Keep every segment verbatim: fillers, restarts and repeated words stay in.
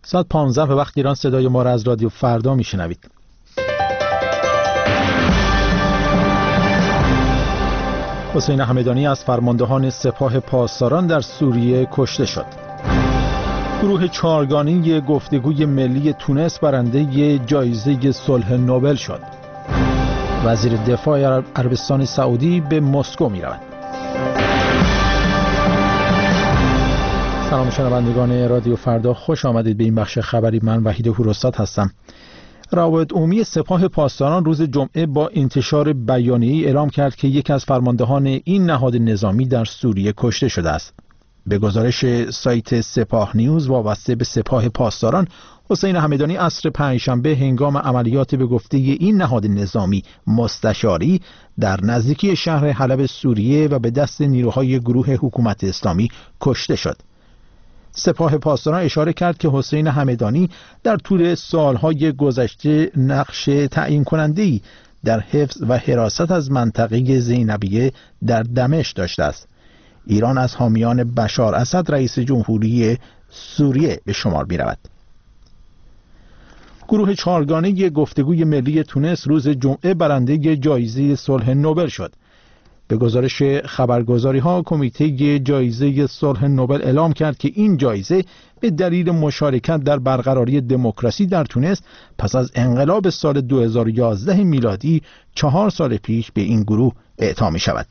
ساعت پانزده به وقت ایران صدای ما را از رادیو فردا میشنوید. حسین همدانی از فرماندهان سپاه پاسداران در سوریه کشته شد. گروه چهارگانه گفتگوی ملی تونس برنده جایزه صلح نوبل شد. وزیر دفاع عربستان سعودی به مسکو می رود. سلام شنوندگان رادیو فردا، خوش آمدید به این بخش خبری. من وحید هوروستاد هستم. روابط عمومی سپاه پاسداران روز جمعه با انتشار بیانیه‌ای اعلام کرد که یکی از فرماندهان این نهاد نظامی در سوریه کشته شده است. به گزارش سایت سپاه نیوز وابسته به سپاه پاسداران، حسین همدانی عصر پنجشنبه هنگام عملیات به گفته این نهاد نظامی مستشاری در نزدیکی شهر حلب سوریه و به دست نیروهای گروه حکومت اسلامی کشته شد. سپاه پاسداران اشاره کرد که حسین همدانی در طول سالهای گذشته نقش تعیین کننده‌ای در حفظ و حراست از منطقه زینبیه در دمشق داشته است. ایران از حامیان بشار اسد رئیس جمهوری سوریه به شمار می رود. گروه چهارگانه گفتگوی ملی تونس روز جمعه برنده جایزه صلح نوبل شد. به گزارش خبرگزاری ها، کمیته جایزه صلح نوبل اعلام کرد که این جایزه به دلیل مشارکت در برقراری دموکراسی در تونس پس از انقلاب سال دو هزار و یازده میلادی چهار سال پیش به این گروه اعطا می شود.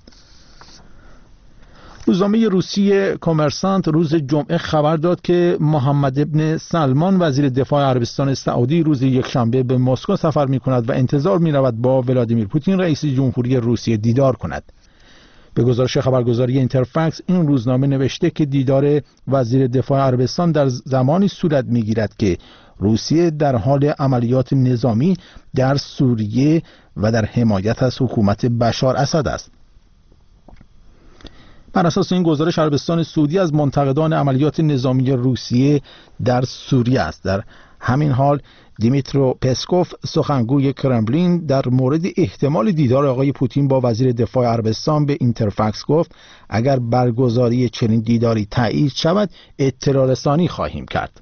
روزنامه روسی کامرسانت روز جمعه خبر داد که محمد ابن سلمان وزیر دفاع عربستان سعودی روز یکشنبه به مسکو سفر می کند و انتظار می رود با ولادیمیر پوتین رئیس جمهوری روسیه دیدار کند. به گزارش خبرگزاری اینترفکس، این روزنامه نوشته که دیدار وزیر دفاع عربستان در زمانی صورت می گیرد که روسیه در حال عملیات نظامی در سوریه و در حمایت از حکومت بشار اسد است. بر اساس این گزارش، عربستان سعودی از منتقدان عملیات نظامی روسیه در سوریه است. در همین حال دیمیترو پسکوف، سخنگوی کرملین، در مورد احتمال دیدار آقای پوتین با وزیر دفاع عربستان به اینترفکس گفت اگر برگزاری چنین دیداری تایید شود اطلاع رسانی خواهیم کرد.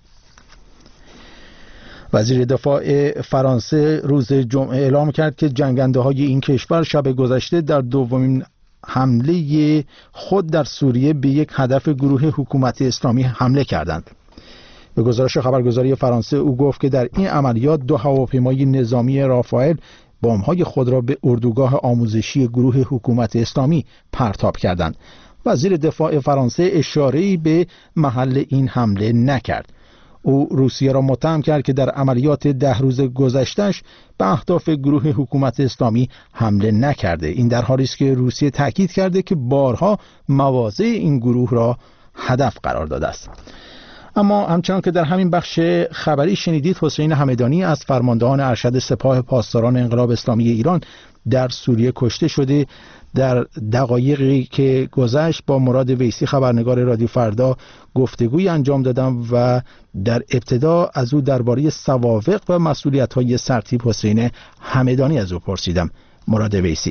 وزیر دفاع فرانسه روز جمعه اعلام کرد که جنگنده های این کشور شب گذشته در دومین حمله خود در سوریه به یک هدف گروه حکومت اسلامی حمله کردند. به گزارش خبرگزاری فرانسه، او گفت که در این عملیات دو هواپیمای نظامی رافائل بمب‌های خود را به اردوگاه آموزشی گروه حکومت اسلامی پرتاب کردند. وزیر دفاع فرانسه اشاره‌ای به محل این حمله نکرد. او روسیه را متهم کرد که در عملیات ده روز گذشته‌اش به اهداف گروه حکومت اسلامی حمله نکرده. این در حالی است که روسیه تاکید کرده که بارها مواضع این گروه را هدف قرار داده است. اما همچنان که در همین بخش خبری شنیدید، حسین همدانی از فرماندهان ارشد سپاه پاسداران انقلاب اسلامی ایران در سوریه کشته شده. در دقایقی که گذشت با مراد ویسی، خبرنگار رادیو فردا، گفتگوی انجام دادم و در ابتدا از او درباره سوابق و مسئولیت‌های سرتیپ حسین همدانی از او پرسیدم. مراد ویسی: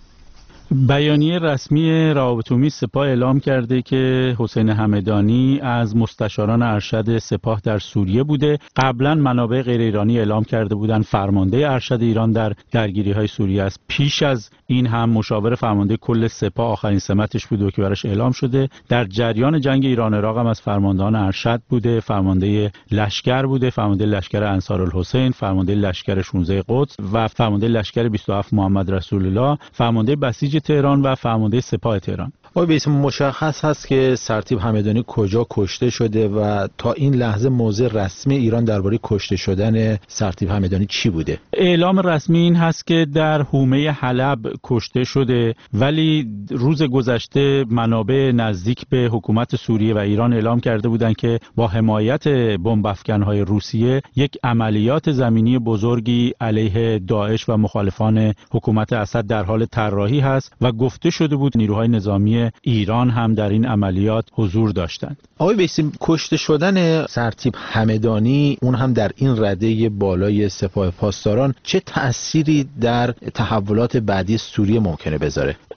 بیانیه رسمی روابط عمومی سپاه اعلام کرده که حسین همدانی از مستشاران ارشد سپاه در سوریه بوده. قبلا منابع غیر ایرانی اعلام کرده بودند فرمانده ارشد ایران در درگیری‌های سوریه است. پیش از این هم مشاور فرمانده کل سپاه آخرین سمتش بوده که براش اعلام شده. در جریان جنگ ایران عراق هم از فرماندهان ارشد بوده، فرمانده لشکر بوده، فرمانده لشکر انصارالحسین، فرمانده لشکر شانزده قدس و فرمانده لشکر بیست و هفت محمد رسول الله، فرمانده بسیج تهران و فرمانده سپاه تهران. آقای بیس، مشخص هست که سرتیپ همدانی کجا کشته شده و تا این لحظه موضع رسمی ایران درباره کشته شدن سرتیپ همدانی چی بوده؟ اعلام رسمی این هست که در حومه حلب کشته شده، ولی روز گذشته منابع نزدیک به حکومت سوریه و ایران اعلام کرده بودند که با حمایت بمب افکن‌های روسیه یک عملیات زمینی بزرگی علیه داعش و مخالفان حکومت اسد در حال طراحی هست و گفته شده بود نیروهای نظامی ایران هم در این عملیات حضور داشتند. آقای بیسی، کشته شدن سرتیپ همدانی، اون هم در این رده بالای سپاه پاسداران، چه تأثیری در تحولات بعدی سوریه ممکنه بذاره؟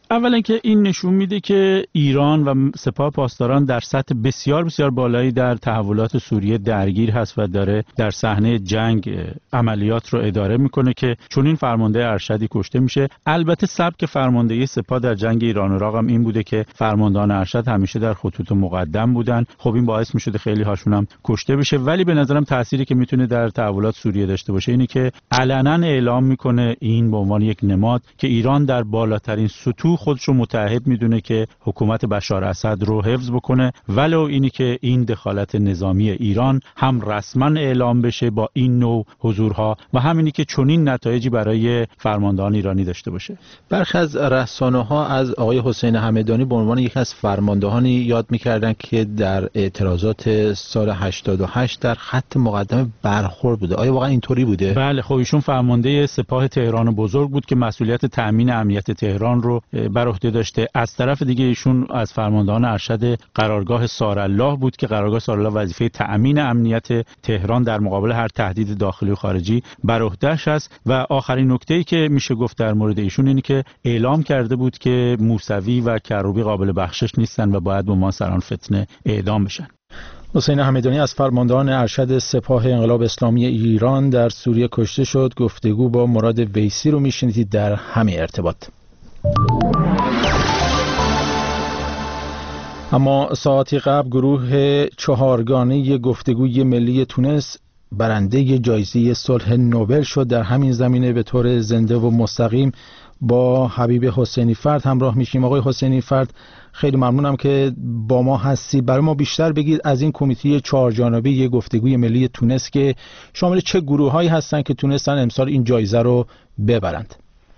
اولا که این نشون میده که ایران و سپاه پاسداران در سطح بسیار بسیار بالایی در تحولات سوریه درگیر هست و داره در صحنه جنگ عملیات رو اداره میکنه که چون این فرمانده ارشدی کشته میشه. البته سبک فرماندهی سپاه در جنگ ایران و عراق هم این بوده که فرماندهان ارشد همیشه در خطوط مقدم بودن. خب این باعث میشده خیلی هاشون هم کشته بشه، ولی به نظرم تأثیری که میتونه در تحولات سوریه داشته باشه اینه که علنا اعلام میکنه این به عنوان یک نماد که ایران در بالاترین سطوح خودش رو متعهد میدونه که حکومت بشار اسد رو حفظ بکنه، ولو اینی که این دخالت نظامی ایران هم رسما اعلام بشه با این نوع حضورها و همینی که چنین نتایجی برای فرماندهان ایرانی داشته باشه. برخی از رسانه‌ها از آقای حسین همدانی به عنوان یکی از فرماندهانی یاد می‌کردن که در اعتراضات سال هشتاد و هشت در خط مقدم برخورد بوده. آیا واقعا اینطوری بوده؟ بله، خب ایشون فرمانده سپاه تهران بزرگ بود که مسئولیت تامین امنیت تهران رو بر عهده داشته. از طرف دیگه ایشون از فرماندهان ارشد قرارگاه سارالله بود که قرارگاه سارالله وظیفه تامین امنیت تهران در مقابل هر تهدید داخلی و خارجی بر عهده‌اش است. و آخرین نکته‌ای که میشه گفت در مورد ایشون اینه که اعلام کرده بود که موسوی و کروبی قابل بخشش نیستن و باید به عنوان سران فتنه اعدام بشن. حسین همدانی از فرماندهان ارشد سپاه انقلاب اسلامی ایران در سوریه کشته شد. گفتگو با مراد ویسی رو میشنیدید در همین ارتباط. اما ساعتی قبل گروه چهارگانه گفتگوی ملی تونس برنده جایزه صلح نوبل شد. در همین زمینه به طور زنده و مستقیم با حبیب حسینی فرد همراه میشیم. آقای حسینی فرد، خیلی ممنونم که با ما هستی. برای ما بیشتر بگید از این کمیته چهارجانبه گفتگوی ملی تونس که شامل چه گروه‌هایی هستن که تونستن امسال این جایزه رو ببرند.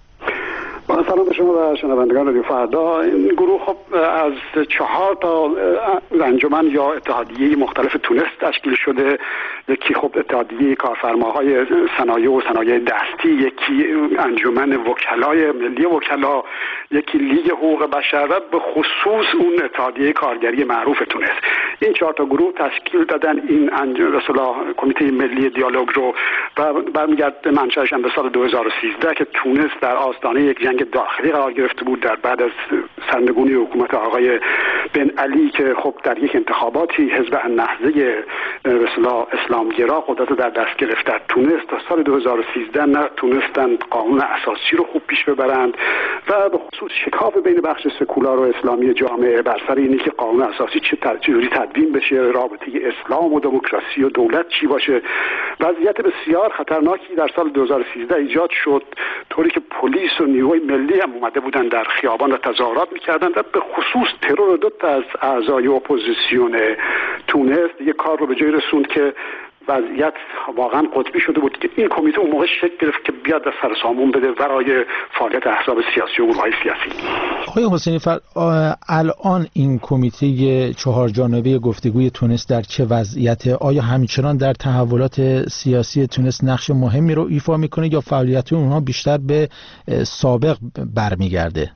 با سلام به شما و شنوندگان رادیو فردا. این گروه خب از چهار تا انجمن یا اتحادیه مختلف تونس تشکیل شده. یکی خب اتحادیه کارفرماهای صنایع و صنایع دستی، یکی انجمن وکلای ملی وکلا، یکی لیگ حقوق بشر و به خصوص اون اتحادیه کارگری معروف تونس. این چهار تا گروه تشکیل دادن این اصطلاح کمیته ملی دیالوگ رو و برمیگرده منشأش به سال دو هزار و سیزده که تونس در آستانه یک جنگ داخلی قرار گرفته بود در بعد از سرنگونی حکومت آقای بن علی که خب در یک انتخاباتی حزب النهضه به اصطلاح اسلامگرا قدرت در دست گرفت در تونس. تا سال دو هزار و سیزده نه تونستند قانون اساسی رو خوب پیش ببرند و به خصوص شکاف بین بخش سکولار و اسلامی جامعه بر سر اینی که قانون اساسی چه تجوری تدوین بشه، رابطه اسلام و دموکراسی و دولت چی باشه. وضعیت بسیار خطرناکی در سال دو هزار و سیزده ایجاد شد، طوری که پلیس و نیروی ملی هم اومده بودن در خیابان و تظاهرات میکردن و به خصوص ترور دو تا از اعضای اپوزیسیون تونس دیگه کار رو به جای رسوند که وضعیت واقعا قطبی شده بود که این کمیته اون موقع شکل گرفت که بیاد از سر سامون بده برای فعالیت احزاب سیاسی و گروه‌های سیاسی. آقای حسینی فرد، الان این کمیته چهار جانبه گفتگوی تونس در چه وضعیته؟ آیا همچنان در تحولات سیاسی تونس نقش مهمی رو ایفا میکنه یا فعالیت اونها بیشتر به سابق برمیگرده؟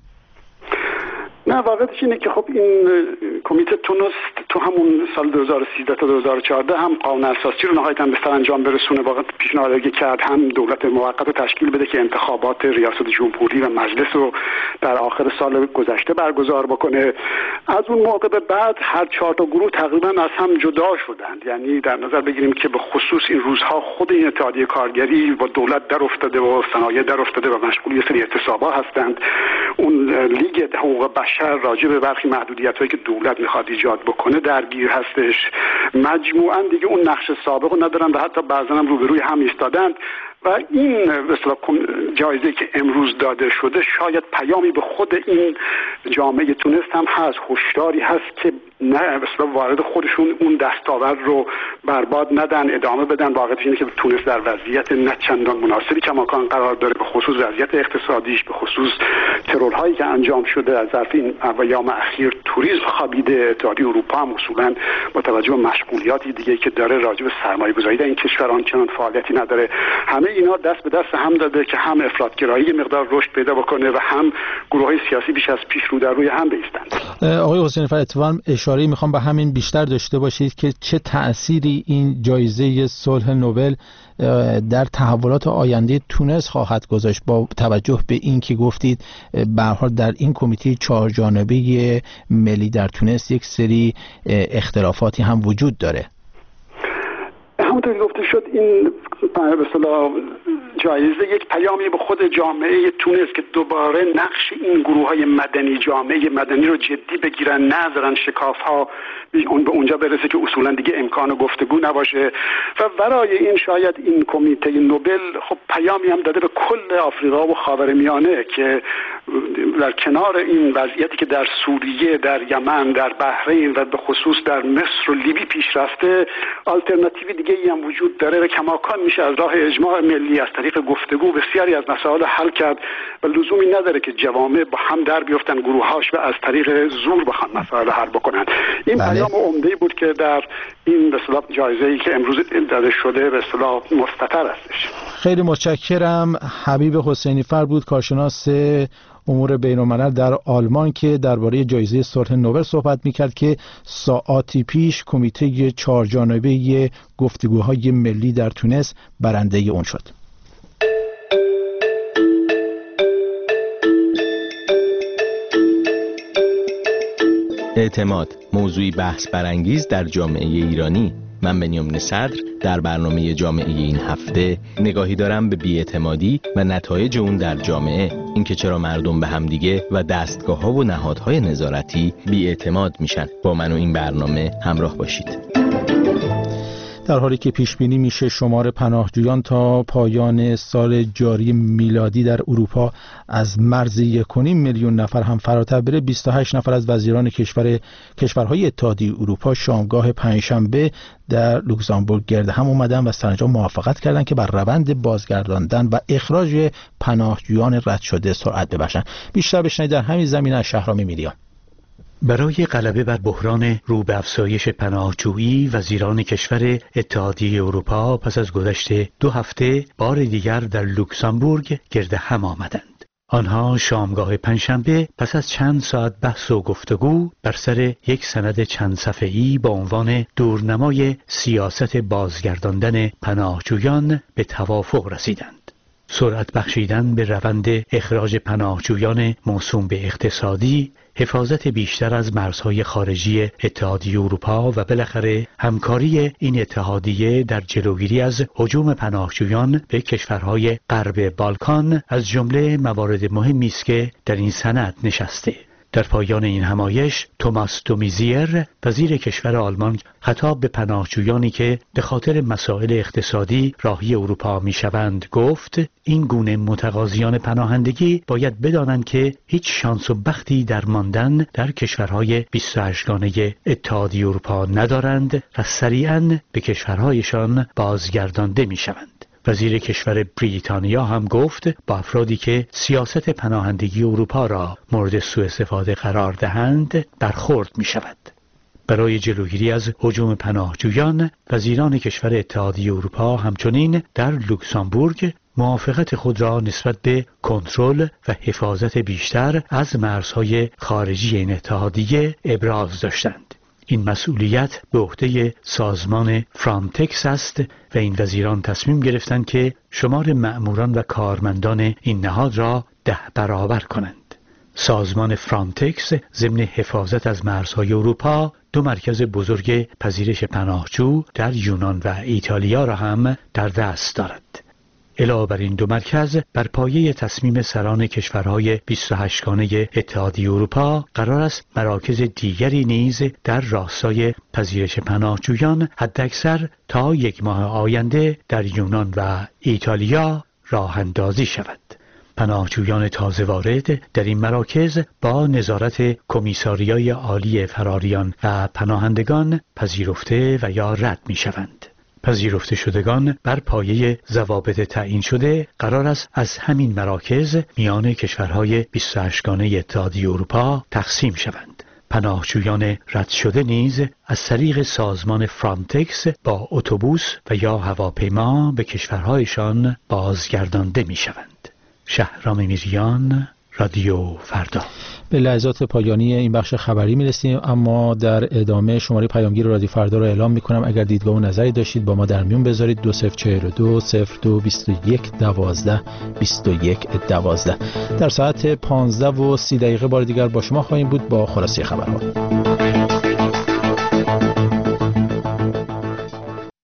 نه، واقعیتش اینه که خب این کمیته تونس تو همون سال دو هزار و سیزده تا دو هزار و چهارده هم قانون اساسی رو نهایتاً به سرانجام برسونه، واقعا پیشنهاد کرد هم دولت موقت رو تشکیل بده که انتخابات ریاست جمهوری و مجلس رو در آخر سال گذشته برگزار بکنه. از اون موقع به بعد هر چهار تا گروه تقریبا از هم جدا شدند. یعنی در نظر بگیریم که به خصوص این روزها خود این اتحادیه کارگری با دولت در افتاده و صنایع در افتاده و مشغول یه سری اعتصابات هستند. اون لیگ حقوق بشر راجع به برخی محدودیت‌هایی که دولت می‌خواد ایجاد بکنه درگیر هستش. مجموعاً دیگه اون نقش سابق رو ندارن و حتی بعضا هم روبروی هم ایستادند و این به اصطلاح جایزه که امروز داده شده شاید پیامی به خود این جامعه تونس هم هست، هشداری هست که نه به اصطلاح وارد خودشون اون دستاورد رو برباد ندن، ادامه بدن. واقعیتش اینه که تونس در وضعیت نه چندان مناسبی کماکان قرار داره، به خصوص وضعیت اقتصادیش، به خصوص ترورهایی که انجام شده از طرف این ایام اخیر. توریسم خوابیده، اتحادیه اروپا هم اصولا با توجه به مشغولیاتی دیگه که داره راجع به سرمایه‌گذاری در این کشور آنچنان فعالیتی نداره. همه اینا دست به دست هم داده که هم افراطگرایی مقدار رشد پیدا بکنه و هم گروه‌های سیاسی بیش از پیش رو در روی هم بایستند. آقای حسینی فرد، اتفاقاً اشاره میخوام به همین بیشتر داشته باشید که چه تأثیری این جایزه صلح نوبل در تحولات آینده تونس خواهد گذاشت با توجه به این که گفتید به هر حال در این کمیته چهار جانبه ملی در تونس یک سری اختلافاتی هم وجود داره. همونطور گفته شد این به اصطلاح جایزه یک پیامی به خود جامعه تونس که دوباره نقش این گروه‌های مدنی، جامعه مدنی رو جدی بگیرن، نذارن شکاف‌ها اون به اونجا برسه که اصولا دیگه امکان گفتگو نباشه. و برای این شاید این کمیته نوبل خب پیامی هم داده به کل آفریقا و خاورمیانه که در کنار این وضعیتی که در سوریه، در یمن، در بحرین و به خصوص در مصر و لیبی پیش رفته، آلترناتیوی دیگه ای هم وجود داره و کماکان میشه از راه اجماع ملی از طریق گفتگو بسیاری از مسائل حل کرد و لزومی نداره که جوامع با هم در بیفتن گروهاش و از طریق زور بخوان مسائل حل بکنن. این بله. پیام عمده‌ای بود که در این به اصطلاح جایزه‌ای که امروز داده شده به اصطلاح مستتر هستش. خیلی متشکرم. حبیب حسینی فر بود، کارشناس امور بین‌الملل در آلمان که درباره جایزه صلح نوبل صحبت می‌کرد که ساعاتی پیش کمیته چهار جانبه گفتگوهای ملی در تونس برنده اون شد. اعتماد، موضوعی بحث برانگیز در جامعه ایرانی. من بنیامین صدر در برنامه جامعه این هفته نگاهی دارم به بی‌اعتمادی و نتایج اون در جامعه، اینکه چرا مردم به همدیگه و دستگاه‌ها و نهادهای نظارتی بی‌اعتماد میشن. با من و این برنامه همراه باشید. در حالی که پیش بینی میشه شمار پناهجویان تا پایان سال جاری میلادی در اروپا از مرز یک و نیم میلیون نفر هم فراتر بره، بیست و هشت نفر از وزیران کشور کشورهای اتحادیه اروپا شامگاه پنجشنبه در لوکزامبورگ گرد هم اومدن و سرانجام موافقت کردند که بر روند بازگرداندن و اخراج پناهجویان رد شده سرعت ببخشند. بیشتر بشنوید در همین زمینه از شهرام میریان. برای غلبه بر بحران رو به افزایش پناهجویی، وزیران کشور اتحادیه اروپا پس از گذشت دو هفته بار دیگر در لوکزامبورگ گرد هم آمدند. آنها شامگاه پنجشنبه پس از چند ساعت بحث و گفتگو بر سر یک سند چند صفحه‌ای با عنوان دورنمای سیاست بازگرداندن پناهجویان به توافق رسیدند. سرعت بخشیدن به روند اخراج پناهجویان موسوم به اقتصادی، حفاظت بیشتر از مرزهای خارجی اتحادیه اروپا و بالاخره همکاری این اتحادیه در جلوگیری از هجوم پناهجویان به کشورهای غرب بالکان از جمله موارد مهمی است که در این سند نشسته. در پایان این همایش توماس دومیزیر وزیر کشور آلمان خطاب به پناهجویانی که به خاطر مسائل اقتصادی راهی اروپا میشوند گفت این گونه متقاضیان پناهندگی باید بدانند که هیچ شانس و بختی در ماندن در کشورهای بیست و هشت گانه اتحادیه اروپا ندارند و سریعاً به کشورهایشان بازگردانده میشوند. وزیر کشور بریتانیا هم گفت با افرادی که سیاست پناهندگی اروپا را مورد سوء استفاده قرار دهند برخورد می شود. برای جلوگیری از هجوم پناهجویان، وزیران کشور اتحادیه اروپا همچنین در لوکزامبورگ موافقت خود را نسبت به کنترل و حفاظت بیشتر از مرزهای خارجی این اتحادیه ابراز داشتند. این مسئولیت به عهده سازمان فرانتکس است و این وزیران تصمیم گرفتند که شمار مأموران و کارمندان این نهاد را ده برابر کنند. سازمان فرانتکس ضمن حفاظت از مرزهای اروپا دو مرکز بزرگ پذیرش پناهجو در یونان و ایتالیا را هم در دست دارد. علاوه بر این دو مرکز بر پایه تصمیم سران کشورهای بیست و هشت گانه اتحادیه اروپا قرار است مراکز دیگری نیز در راستای پذیرش پناهجویان حداکثر تا یک ماه آینده در یونان و ایتالیا راه اندازی شود. پناهجویان تازه وارد در این مراکز با نظارت کمیساریای عالی فراریان و پناهندگان پذیرفته و یا رد می شوند. پذیرفته شدگان بر پایه ضوابط تعیین شده قرار است از همین مراکز میان کشورهای بیست و هشت گانه اتحادیه اروپا تقسیم شوند. پناهجویان رد شده نیز از طریق سازمان فرانتکس با اتوبوس و یا هواپیما به کشورهایشان بازگردانده می شوند. شهرام میریان، رادیو فردا. به لحظات پایانی این بخش خبری میرسیم، اما در ادامه شماره پیامگیر رادیو فردا رو اعلام میکنم. اگر دیدگاه و نظری داشتید با ما در میون بذارید. دو صفر چهار دو صفر دو بیست و یک دوازده بیست و یک دوازده. در ساعت پانزده و سی دقیقه بار دیگر با شما خواهیم بود با خلاصه خبرها.